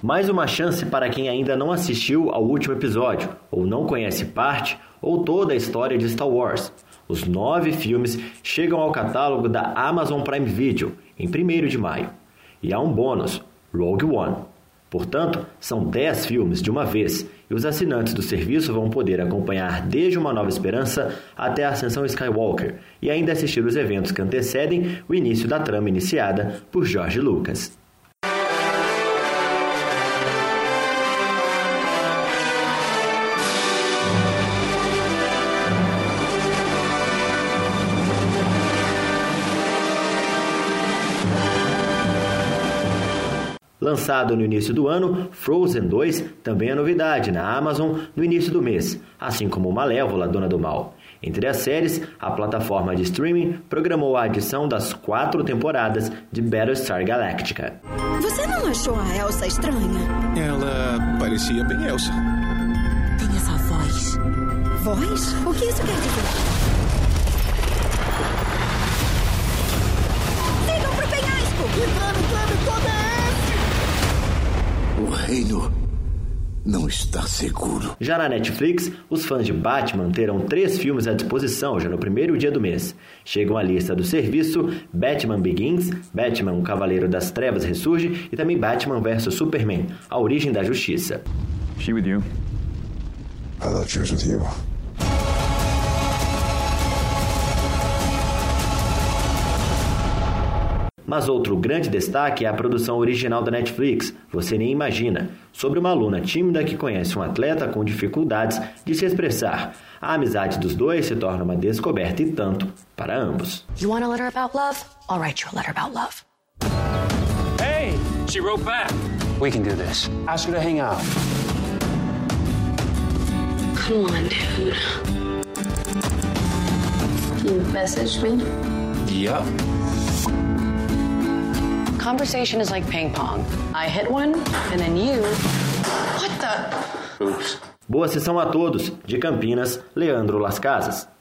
Mais uma chance para quem ainda não assistiu ao último episódio, ou não conhece parte ou toda a história de Star Wars. Os 9 filmes chegam ao catálogo da Amazon Prime Video em 1º de maio. E há um bônus, Rogue One. Portanto, são 10 filmes de uma vez, e os assinantes do serviço vão poder acompanhar desde Uma Nova Esperança até a Ascensão Skywalker, e ainda assistir os eventos que antecedem o início da trama iniciada por George Lucas. Lançado no início do ano, Frozen 2 também é novidade na Amazon no início do mês, assim como Malévola, Dona do Mal. Entre as séries, a plataforma de streaming programou a adição das 4 temporadas de Battlestar Galactica. Você não achou a Elsa estranha? Ela parecia bem Elsa. Tem essa voz. Voz? O que isso quer dizer? Sigam pro penhasco! Que todo é esse? O reino não está seguro. Já na Netflix, os fãs de Batman terão 3 filmes à disposição já no primeiro dia do mês. Chegam à lista do serviço Batman Begins, Batman, o Cavaleiro das Trevas ressurge e também Batman vs Superman, a origem da justiça. She with you? I thought she was with you. Mas outro grande destaque é a produção original da Netflix, Você Nem Imagina, sobre uma aluna tímida que conhece um atleta com dificuldades de se expressar. A amizade dos dois se torna uma descoberta e tanto para ambos. You want a letter about love? I'll write you a letter about love. Hey, she wrote back. We can do this. Ask her to hang out. Come on, dude. You messaged me? Yep. Conversation is like ping pong. I hit one, and then you... What the... Oops. Boa sessão a todos. De Campinas, Leandro Las Casas.